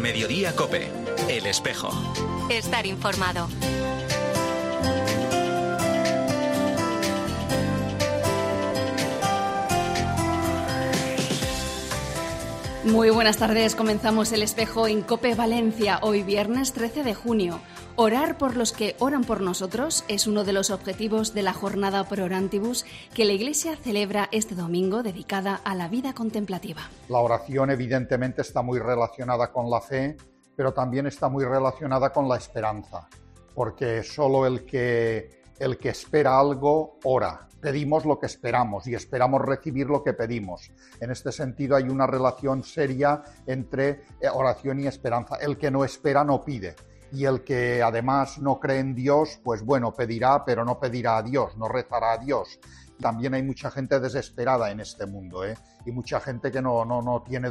Mediodía COPE, El Espejo. Estar informado. Muy buenas tardes, comenzamos El Espejo en COPE Valencia, hoy viernes 13 de junio. Orar por los que oran por nosotros es uno de los objetivos de la jornada Pro Orantibus que la Iglesia celebra este domingo, dedicada a la vida contemplativa. La oración evidentemente está muy relacionada con la fe, pero también está muy relacionada con la esperanza, porque solo el que espera algo ora. Pedimos lo que esperamos y esperamos recibir lo que pedimos. En este sentido hay una relación seria entre oración y esperanza. El que no espera no pide. Y el que además no cree en Dios, pues bueno, pedirá, pero no pedirá a Dios, no rezará a Dios. También hay mucha gente desesperada en este mundo, y mucha gente que no tiene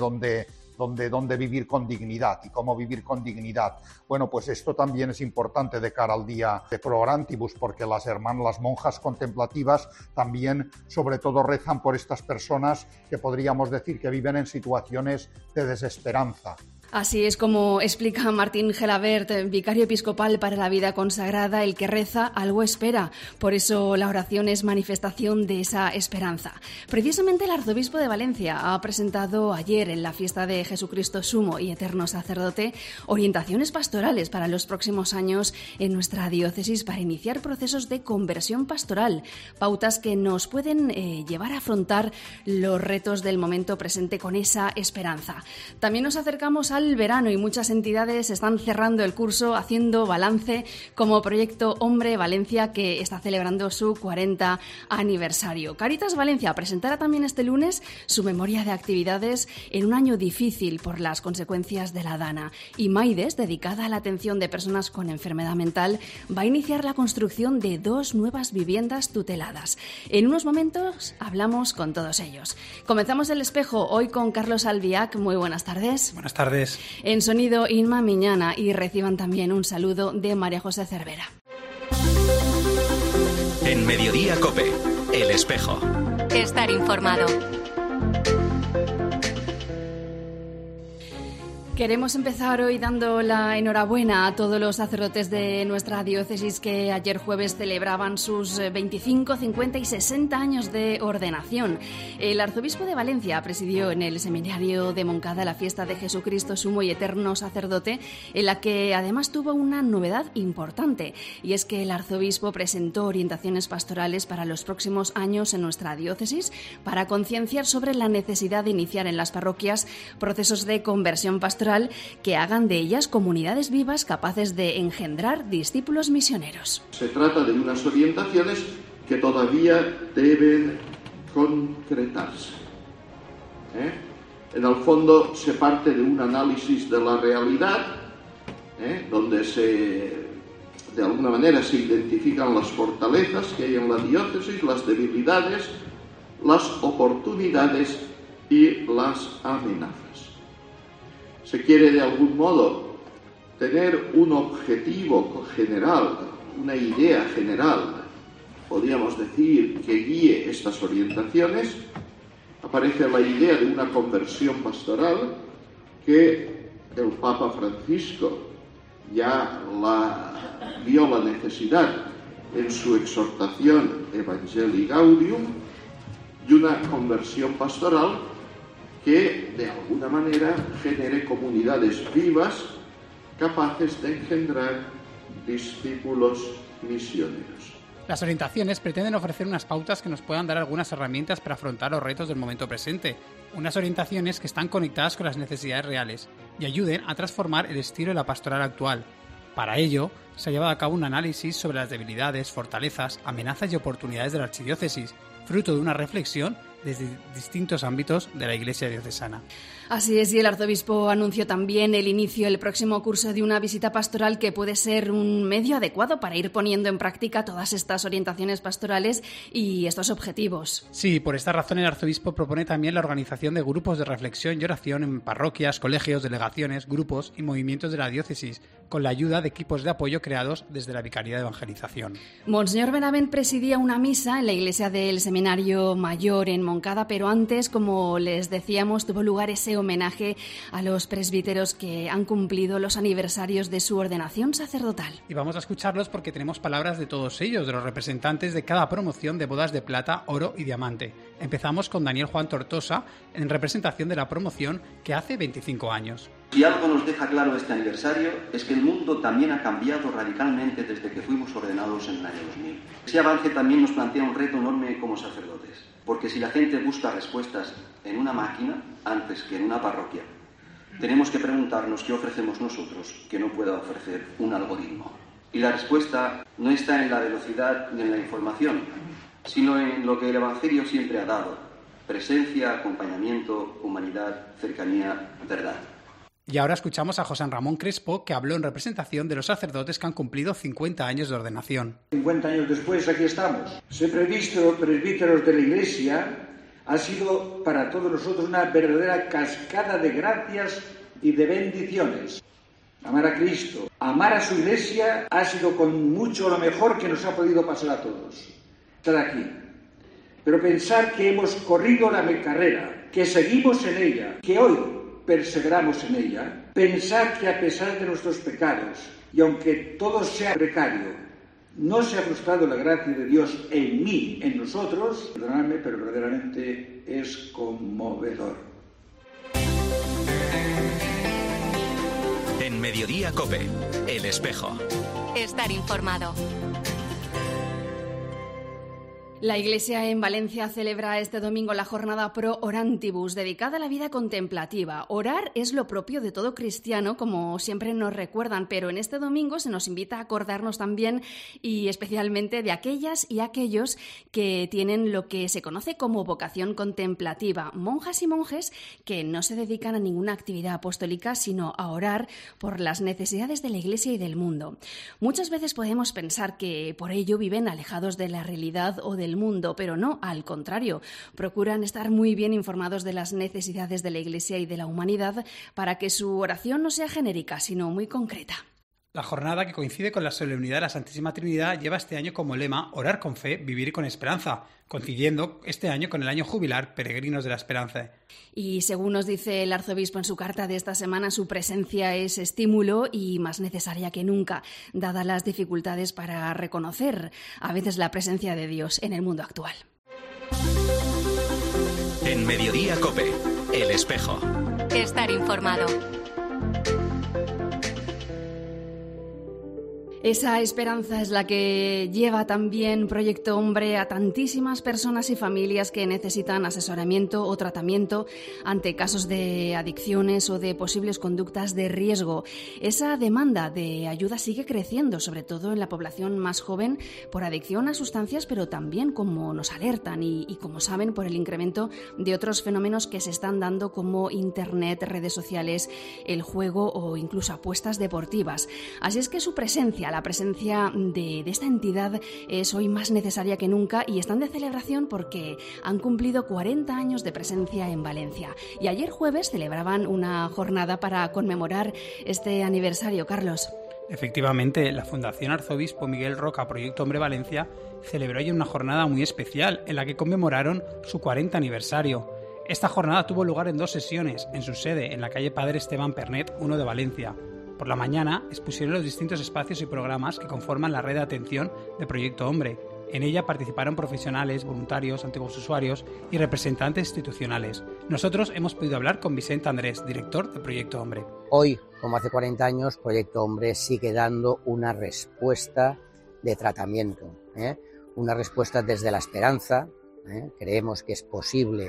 dónde vivir con dignidad. ¿Y cómo vivir con dignidad? Bueno, pues esto también es importante de cara al día de Pro Orantibus, porque las monjas contemplativas también, sobre todo, rezan por estas personas que podríamos decir que viven en situaciones de desesperanza. Así es como explica Martín Gelabert, vicario episcopal para la vida consagrada: el que reza algo espera. Por eso la oración es manifestación de esa esperanza. Precisamente el arzobispo de Valencia ha presentado ayer, en la fiesta de Jesucristo Sumo y Eterno Sacerdote, orientaciones pastorales para los próximos años en nuestra diócesis para iniciar procesos de conversión pastoral, pautas que nos pueden llevar a afrontar los retos del momento presente con esa esperanza. También nos acercamos al verano y muchas entidades están cerrando el curso, haciendo balance, como Proyecto Hombre Valencia, que está celebrando su 40 aniversario. Caritas Valencia presentará también este lunes su memoria de actividades en un año difícil por las consecuencias de la Dana. Y Maides, dedicada a la atención de personas con enfermedad mental, va a iniciar la construcción de 2 nuevas viviendas tuteladas. En unos momentos hablamos con todos ellos. Comenzamos El Espejo hoy con Carlos Albiac. Muy buenas tardes. Buenas tardes. En sonido, Inma Miñana, y reciban también un saludo de María José Cervera. En Mediodía COPE, El Espejo. Estar informado. Queremos empezar hoy dando la enhorabuena a todos los sacerdotes de nuestra diócesis que ayer jueves celebraban sus 25, 50 y 60 años de ordenación. El arzobispo de Valencia presidió en el seminario de Moncada la fiesta de Jesucristo Sumo y Eterno Sacerdote, en la que además tuvo una novedad importante, y es que el arzobispo presentó orientaciones pastorales para los próximos años en nuestra diócesis para concienciar sobre la necesidad de iniciar en las parroquias procesos de conversión pastoral que hagan de ellas comunidades vivas capaces de engendrar discípulos misioneros. Se trata de unas orientaciones que todavía deben concretarse. En el fondo se parte de un análisis de la realidad, donde de alguna manera se identifican las fortalezas que hay en la diócesis, las debilidades, las oportunidades y las amenazas. Se quiere de algún modo tener un objetivo general, una idea general, podríamos decir, que guíe estas orientaciones. Aparece la idea de una conversión pastoral que el Papa Francisco ya vio la necesidad en su exhortación Evangelii Gaudium, y una conversión pastoral que de alguna manera genere comunidades vivas capaces de engendrar discípulos misioneros. Las orientaciones pretenden ofrecer unas pautas que nos puedan dar algunas herramientas para afrontar los retos del momento presente, unas orientaciones que están conectadas con las necesidades reales y ayuden a transformar el estilo de la pastoral actual. Para ello, se ha llevado a cabo un análisis sobre las debilidades, fortalezas, amenazas y oportunidades de la archidiócesis, fruto de una reflexión desde distintos ámbitos de la Iglesia diocesana. Así es, y el arzobispo anunció también el inicio del próximo curso de una visita pastoral que puede ser un medio adecuado para ir poniendo en práctica todas estas orientaciones pastorales y estos objetivos. Sí, por esta razón el arzobispo propone también la organización de grupos de reflexión y oración en parroquias, colegios, delegaciones, grupos y movimientos de la diócesis, con la ayuda de equipos de apoyo creados desde la Vicaría de Evangelización. Monseñor Benavent presidía una misa en la iglesia del Seminario Mayor en Moncada, pero antes, como les decíamos, tuvo lugar ese homenaje a los presbíteros que han cumplido los aniversarios de su ordenación sacerdotal. Y vamos a escucharlos porque tenemos palabras de todos ellos, de los representantes de cada promoción de bodas de plata, oro y diamante. Empezamos con Daniel Juan Tortosa, en representación de la promoción que hace 25 años. Si algo nos deja claro este aniversario es que el mundo también ha cambiado radicalmente desde que fuimos ordenados en el año 2000. Ese avance también nos plantea un reto enorme como sacerdotes, porque si la gente busca respuestas en una máquina antes que en una parroquia, tenemos que preguntarnos qué ofrecemos nosotros que no pueda ofrecer un algoritmo. Y la respuesta no está en la velocidad ni en la información, sino en lo que el Evangelio siempre ha dado: presencia, acompañamiento, humanidad, cercanía, verdad. Y ahora escuchamos a José Ramón Crespo, que habló en representación de los sacerdotes que han cumplido 50 años de ordenación. 50 años después, aquí estamos. Ser presbíteros de la Iglesia ha sido para todos nosotros una verdadera cascada de gracias y de bendiciones. Amar a Cristo, amar a su Iglesia ha sido con mucho lo mejor que nos ha podido pasar a todos. Estar aquí. Pero pensar que hemos corrido la carrera, que seguimos en ella, que hoy perseveramos en ella, pensar que a pesar de nuestros pecados, y aunque todo sea precario, no se ha frustrado la gracia de Dios en mí, en nosotros, perdonadme, pero verdaderamente es conmovedor. En Mediodía COPE, El Espejo. Estar informado. La Iglesia en Valencia celebra este domingo la jornada Pro Orantibus, dedicada a la vida contemplativa. Orar es lo propio de todo cristiano, como siempre nos recuerdan, pero en este domingo se nos invita a acordarnos también y especialmente de aquellas y aquellos que tienen lo que se conoce como vocación contemplativa, monjas y monjes que no se dedican a ninguna actividad apostólica, sino a orar por las necesidades de la Iglesia y del mundo. Muchas veces podemos pensar que por ello viven alejados de la realidad o del mundo, pero no, al contrario, procuran estar muy bien informados de las necesidades de la Iglesia y de la humanidad para que su oración no sea genérica, sino muy concreta. La jornada, que coincide con la solemnidad de la Santísima Trinidad, lleva este año como lema Orar con fe, vivir con esperanza, coincidiendo este año con el año jubilar Peregrinos de la Esperanza. Y según nos dice el arzobispo en su carta de esta semana, su presencia es estímulo y más necesaria que nunca, dadas las dificultades para reconocer a veces la presencia de Dios en el mundo actual. En Mediodía COPE, El Espejo. Estar informado. Esa esperanza es la que lleva también Proyecto Hombre a tantísimas personas y familias que necesitan asesoramiento o tratamiento ante casos de adicciones o de posibles conductas de riesgo. Esa demanda de ayuda sigue creciendo, sobre todo en la población más joven, por adicción a sustancias, pero también, como nos alertan y como saben, por el incremento de otros fenómenos que se están dando como Internet, redes sociales, el juego o incluso apuestas deportivas. Así es que su presencia, la presencia de esta entidad es hoy más necesaria que nunca y están de celebración porque han cumplido 40 años de presencia en Valencia. Y ayer jueves celebraban una jornada para conmemorar este aniversario, Carlos. Efectivamente, la Fundación Arzobispo Miguel Roca Proyecto Hombre Valencia celebró hoy una jornada muy especial en la que conmemoraron su 40 aniversario. Esta jornada tuvo lugar en 2 sesiones, en su sede, en la calle Padre Esteban Pernet 1 de Valencia. Por la mañana expusieron los distintos espacios y programas que conforman la red de atención de Proyecto Hombre. En ella participaron profesionales, voluntarios, antiguos usuarios y representantes institucionales. Nosotros hemos podido hablar con Vicente Andrés, director de Proyecto Hombre. Hoy, como hace 40 años, Proyecto Hombre sigue dando una respuesta de tratamiento, una respuesta desde la esperanza. Creemos que es posible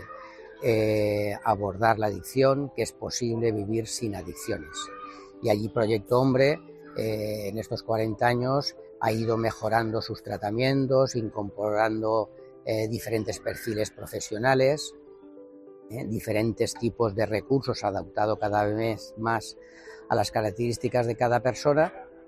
abordar la adicción, que es posible vivir sin adicciones. Y allí Proyecto Hombre, en estos 40 años, ha ido mejorando sus tratamientos, incorporando diferentes perfiles profesionales, diferentes tipos de recursos, adaptado cada vez más a las características de cada persona.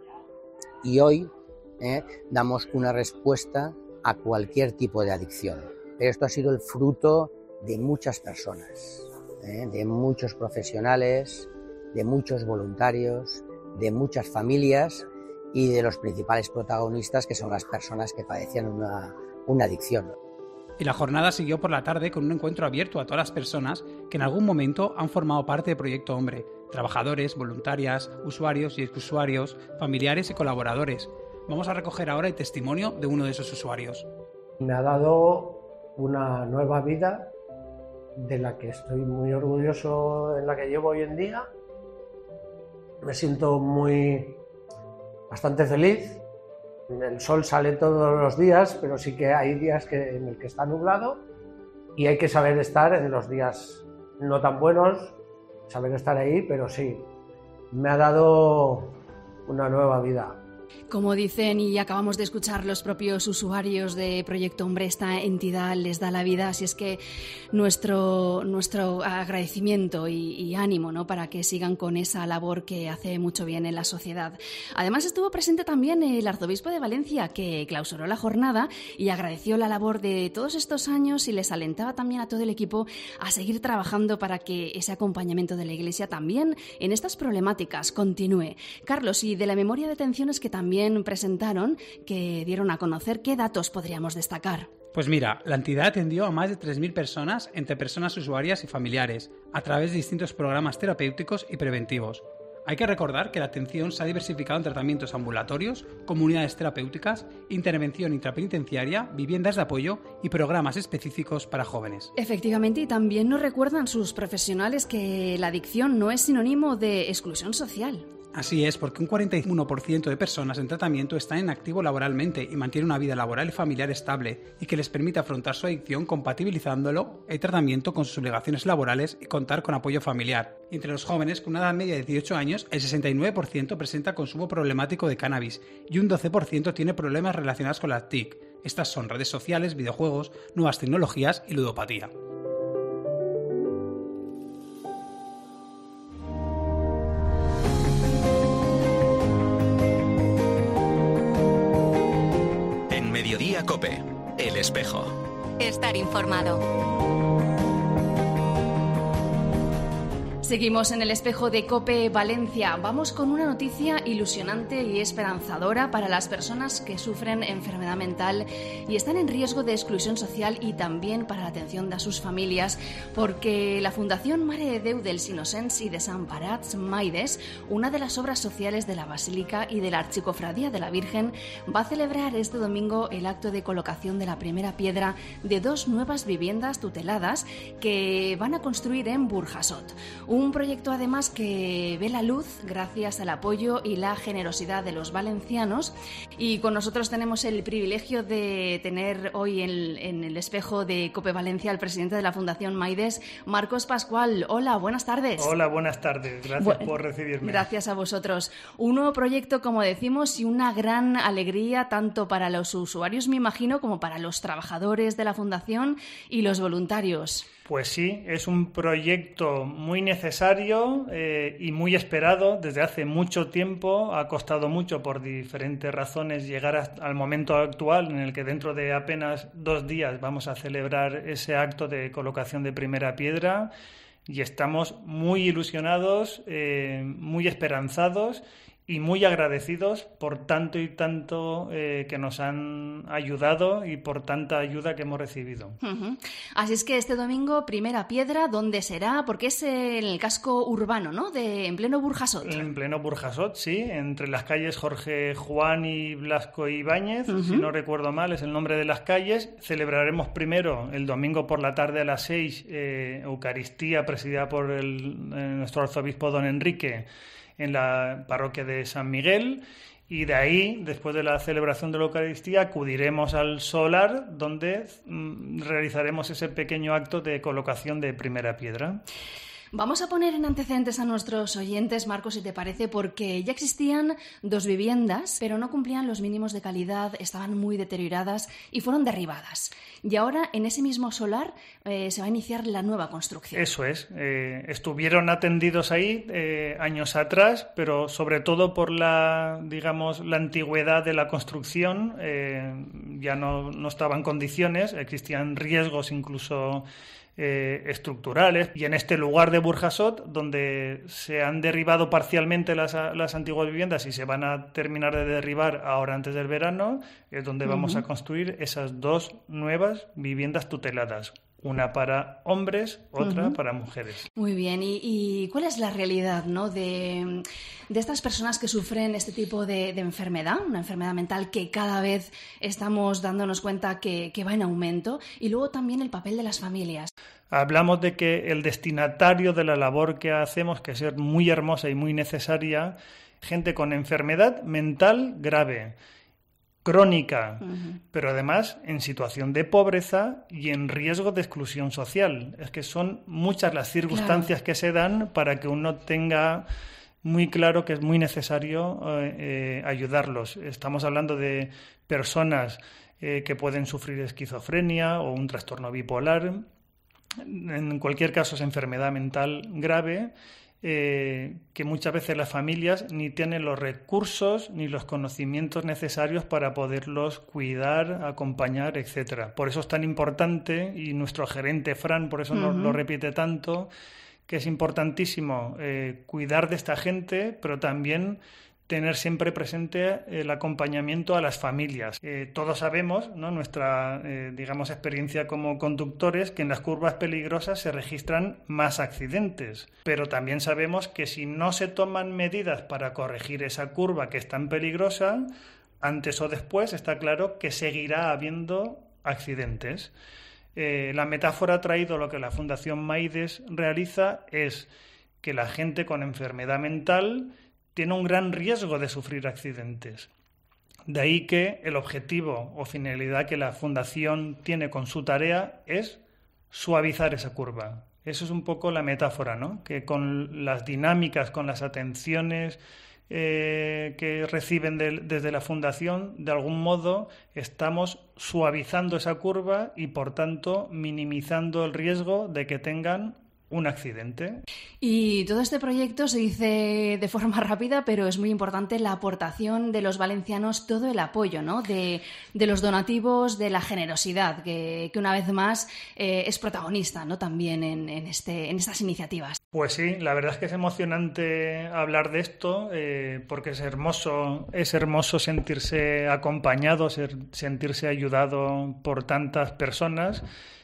Y hoy damos una respuesta a cualquier tipo de adicción. Pero esto ha sido el fruto de muchas personas, de muchos profesionales, de muchos voluntarios, de muchas familias y de los principales protagonistas, que son las personas que padecían una adicción. Y la jornada siguió por la tarde con un encuentro abierto a todas las personas que en algún momento han formado parte de Proyecto Hombre, trabajadores, voluntarias, usuarios y exusuarios, familiares y colaboradores. Vamos a recoger ahora el testimonio de uno de esos usuarios. Me ha dado una nueva vida de la que estoy muy orgulloso, en la que llevo hoy en día. Me siento bastante feliz. El sol sale todos los días, pero sí que hay días en el que está nublado y hay que saber estar en los días no tan buenos, saber estar ahí, pero sí, me ha dado una nueva vida. Como dicen y acabamos de escuchar los propios usuarios de Proyecto Hombre, esta entidad les da la vida, así es que nuestro agradecimiento y ánimo, ¿no?, para que sigan con esa labor que hace mucho bien en la sociedad. Además estuvo presente también el arzobispo de Valencia, que clausuró la jornada y agradeció la labor de todos estos años y les alentaba también a todo el equipo a seguir trabajando para que ese acompañamiento de la Iglesia también en estas problemáticas continúe. Carlos, y de la memoria de detenciones que también presentaron, que dieron a conocer, ¿qué datos podríamos destacar? Pues mira, la entidad atendió a más de 3.000 personas entre personas usuarias y familiares, a través de distintos programas terapéuticos y preventivos. Hay que recordar que la atención se ha diversificado en tratamientos ambulatorios, comunidades terapéuticas, intervención intrapenitenciaria, viviendas de apoyo y programas específicos para jóvenes. Efectivamente, y también nos recuerdan sus profesionales que la adicción no es sinónimo de exclusión social. Así es, porque un 41% de personas en tratamiento están en activo laboralmente y mantienen una vida laboral y familiar estable y que les permite afrontar su adicción compatibilizándolo el tratamiento con sus obligaciones laborales y contar con apoyo familiar. Entre los jóvenes con una edad media de 18 años, el 69% presenta consumo problemático de cannabis y un 12% tiene problemas relacionados con las TIC. Estas son redes sociales, videojuegos, nuevas tecnologías y ludopatía. Mediodía COPE, El Espejo. Estar informado. Seguimos en el espejo de COPE Valencia. Vamos con una noticia ilusionante y esperanzadora para las personas que sufren enfermedad mental y están en riesgo de exclusión social, y también para la atención de sus familias, porque la Fundación Mare de Déu dels Innocents i Desemparats Maides, una de las obras sociales de la Basílica y de la Archicofradía de la Virgen, va a celebrar este domingo el acto de colocación de la primera piedra de 2 nuevas viviendas tuteladas que van a construir en Burjasot. Un proyecto además que ve la luz gracias al apoyo y la generosidad de los valencianos, y con nosotros tenemos el privilegio de tener hoy en el espejo de COPE Valencia al presidente de la Fundación Maides, Marcos Pascual. Hola, buenas tardes. Hola, buenas tardes. Gracias por recibirme. Gracias a vosotros. Un nuevo proyecto, como decimos, y una gran alegría tanto para los usuarios, me imagino, como para los trabajadores de la Fundación y los voluntarios. Pues sí, es un proyecto muy necesario y muy esperado desde hace mucho tiempo. Ha costado mucho por diferentes razones llegar al momento actual, en el que dentro de apenas 2 días vamos a celebrar ese acto de colocación de primera piedra, y estamos muy ilusionados, muy esperanzados y muy agradecidos por tanto y tanto que nos han ayudado y por tanta ayuda que hemos recibido. Uh-huh. Así es que este domingo, primera piedra, ¿dónde será? Porque es en el casco urbano, ¿no?, en pleno Burjasot. En pleno Burjasot, sí, entre las calles Jorge Juan y Blasco Ibáñez, si no recuerdo mal, es el nombre de las calles. Celebraremos primero el domingo por la tarde a las 6 Eucaristía presidida por nuestro arzobispo don Enrique, en la parroquia de San Miguel, y de ahí, después de la celebración de la Eucaristía, acudiremos al solar, donde realizaremos ese pequeño acto de colocación de primera piedra. Vamos a poner en antecedentes a nuestros oyentes, Marcos, si te parece, porque ya existían 2 viviendas, pero no cumplían los mínimos de calidad, estaban muy deterioradas y fueron derribadas. Y ahora, en ese mismo solar, se va a iniciar la nueva construcción. Eso es. Estuvieron atendidos ahí años atrás, pero sobre todo por la antigüedad de la construcción, ya no estaba en condiciones, existían riesgos incluso estructurales. Y en este lugar de Burjasot, donde se han derribado parcialmente las antiguas viviendas y se van a terminar de derribar ahora antes del verano, es donde vamos a construir esas 2 nuevas viviendas tuteladas. Una para hombres, otra para mujeres. Muy bien. ¿Y cuál es la realidad, ¿no?, de estas personas que sufren este tipo de enfermedad, una enfermedad mental que cada vez estamos dándonos cuenta que va en aumento? Y luego también el papel de las familias. Hablamos de que el destinatario de la labor que hacemos, que es muy hermosa y muy necesaria, gente con enfermedad mental grave, crónica, pero además en situación de pobreza y en riesgo de exclusión social. Es que son muchas las circunstancias que se dan para que uno tenga muy claro que es muy necesario ayudarlos. Estamos hablando de personas que pueden sufrir esquizofrenia o un trastorno bipolar. En cualquier caso es enfermedad mental grave, que muchas veces las familias ni tienen los recursos ni los conocimientos necesarios para poderlos cuidar, acompañar, etcétera. Por eso es tan importante, y nuestro gerente Fran por eso nos lo repite tanto, que es importantísimo cuidar de esta gente, pero también tener siempre presente el acompañamiento a las familias. Todos sabemos, ¿no?, nuestra experiencia como conductores, que en las curvas peligrosas se registran más accidentes, pero también sabemos que si no se toman medidas para corregir esa curva que es tan peligrosa, antes o después está claro que seguirá habiendo accidentes. La metáfora ha traído lo que la Fundación Maides realiza es que la gente con enfermedad mental tiene un gran riesgo de sufrir accidentes. De ahí que el objetivo o finalidad que la Fundación tiene con su tarea es suavizar esa curva. Eso es un poco la metáfora, ¿no? Que con las dinámicas, con las atenciones que reciben desde la Fundación, de algún modo estamos suavizando esa curva y, por tanto, minimizando el riesgo de que tengan un accidente. Y todo este proyecto se dice de forma rápida, pero es muy importante la aportación de los valencianos, todo el apoyo, ¿no?, de los donativos, de la generosidad, que una vez más es protagonista, ¿no?, también en estas iniciativas. Pues sí, la verdad es que es emocionante hablar de esto, porque es hermoso sentirse acompañado, sentirse ayudado por tantas personas.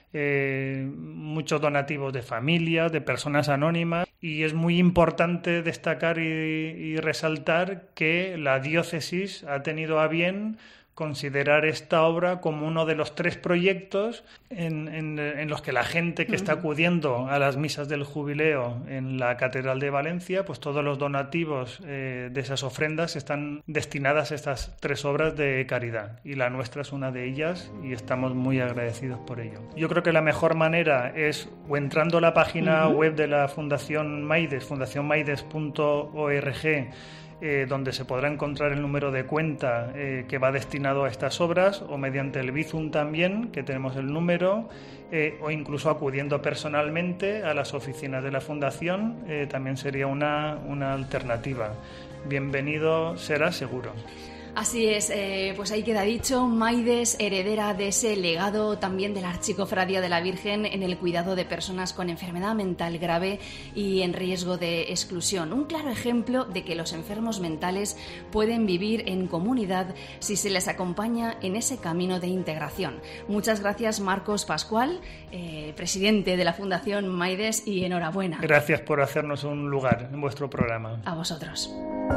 Muchos donativos de familias, de personas anónimas, y es muy importante destacar y resaltar que la diócesis ha tenido a bien considerar esta obra como uno de los 3 proyectos en los que la gente que está acudiendo a las misas del jubileo en la Catedral de Valencia, pues todos los donativos de esas ofrendas están destinadas a estas 3 obras de caridad, y la nuestra es una de ellas y estamos muy agradecidos por ello. Yo creo que la mejor manera es o entrando a la página web de la Fundación Maides, fundacionmaides.org, donde se podrá encontrar el número de cuenta que va destinado a estas obras, o mediante el Bizum también, que tenemos el número, o incluso acudiendo personalmente a las oficinas de la Fundación, también sería una alternativa. Bienvenido será seguro. Así es, pues ahí queda dicho, Maides, heredera de ese legado también de la Archicofradía de la Virgen en el cuidado de personas con enfermedad mental grave y en riesgo de exclusión. Un claro ejemplo de que los enfermos mentales pueden vivir en comunidad si se les acompaña en ese camino de integración. Muchas gracias, Marcos Pascual, presidente de la Fundación Maides, y enhorabuena. Gracias por hacernos un lugar en vuestro programa. A vosotros.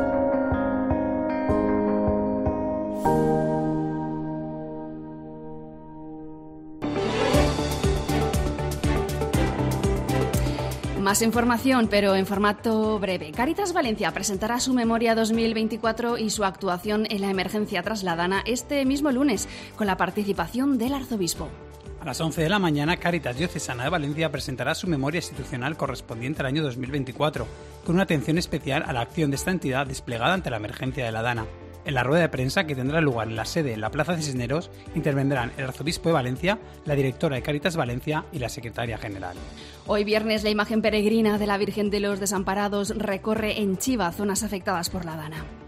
Más información, pero en formato breve. Cáritas Valencia presentará su memoria 2024 y su actuación en la emergencia trasladana este mismo lunes, con la participación del arzobispo. A las 11 de la mañana, Cáritas Diocesana de Valencia presentará su memoria institucional correspondiente al año 2024, con una atención especial a la acción de esta entidad desplegada ante la emergencia de la Dana. En la rueda de prensa, que tendrá lugar en la sede en la Plaza de Cisneros, intervendrán el arzobispo de Valencia, la directora de Cáritas Valencia y la secretaria general. Hoy viernes, la imagen peregrina de la Virgen de los Desamparados recorre en Chiva zonas afectadas por la Dana.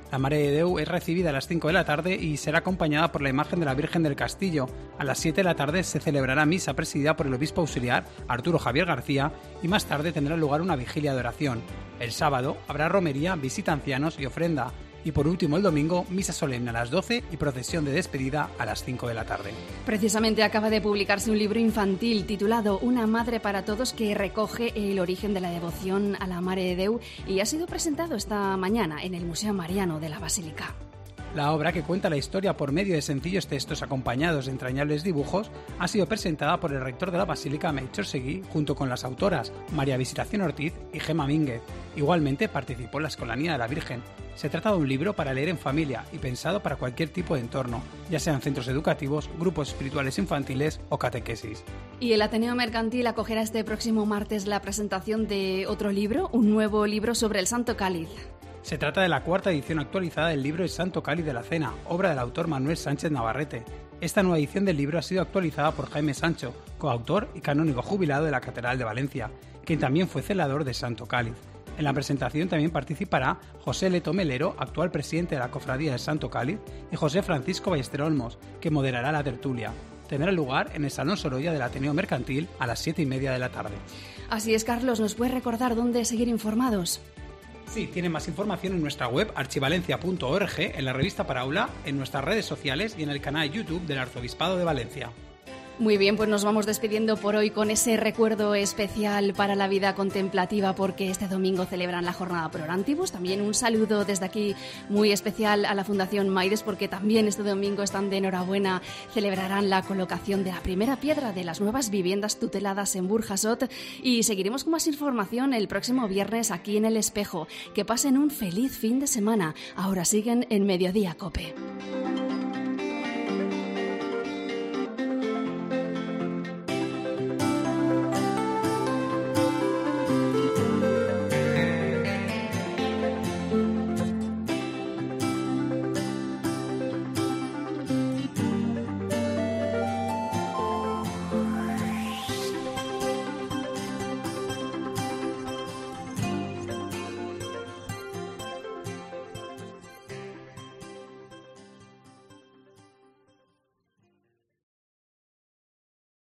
La Mare de Déu es recibida a las 5 de la tarde y será acompañada por la imagen de la Virgen del Castillo. A las 7 de la tarde se celebrará misa presidida por el obispo auxiliar Arturo Javier García y más tarde tendrá lugar una vigilia de oración. El sábado habrá romería, visita a ancianos y ofrenda. Y por último el domingo, misa solemne a las 12 y procesión de despedida a las 5 de la tarde. Precisamente acaba de publicarse un libro infantil titulado Una madre para todos que recoge el origen de la devoción a la Mare de Déu y ha sido presentado esta mañana en el Museo Mariano de la Basílica. La obra, que cuenta la historia por medio de sencillos textos acompañados de entrañables dibujos, ha sido presentada por el rector de la Basílica, Melchor Seguí, junto con las autoras María Visitación Ortiz y Gemma Mínguez. Igualmente participó en la Escolanía de la Virgen. Se trata de un libro para leer en familia y pensado para cualquier tipo de entorno, ya sean centros educativos, grupos espirituales infantiles o catequesis. Y el Ateneo Mercantil acogerá este próximo martes la presentación de otro libro, un nuevo libro sobre el Santo Cáliz. Se trata de la cuarta edición actualizada del libro El Santo Cáliz de la Cena, obra del autor Manuel Sánchez Navarrete. Esta nueva edición del libro ha sido actualizada por Jaime Sancho, coautor y canónigo jubilado de la Catedral de Valencia, quien también fue celador de Santo Cáliz. En la presentación también participará José Leto Melero, actual presidente de la Cofradía del Santo Cáliz, y José Francisco Ballester Olmos, que moderará la tertulia. Tendrá lugar en el Salón Sorolla del Ateneo Mercantil a las 7:30 de la tarde. Así es, Carlos, ¿nos puedes recordar dónde seguir informados? Sí, tienen más información en nuestra web archivalencia.org, en la revista Paraula, en nuestras redes sociales y en el canal YouTube del Arzobispado de Valencia. Muy bien, pues nos vamos despidiendo por hoy con ese recuerdo especial para la vida contemplativa, porque este domingo celebran la jornada Pro Orantibus. También un saludo desde aquí muy especial a la Fundación Maides, porque también este domingo están de enhorabuena, celebrarán la colocación de la primera piedra de las nuevas viviendas tuteladas en Burjasot, y seguiremos con más información el próximo viernes aquí en El Espejo. Que pasen un feliz fin de semana. Ahora siguen en Mediodía COPE.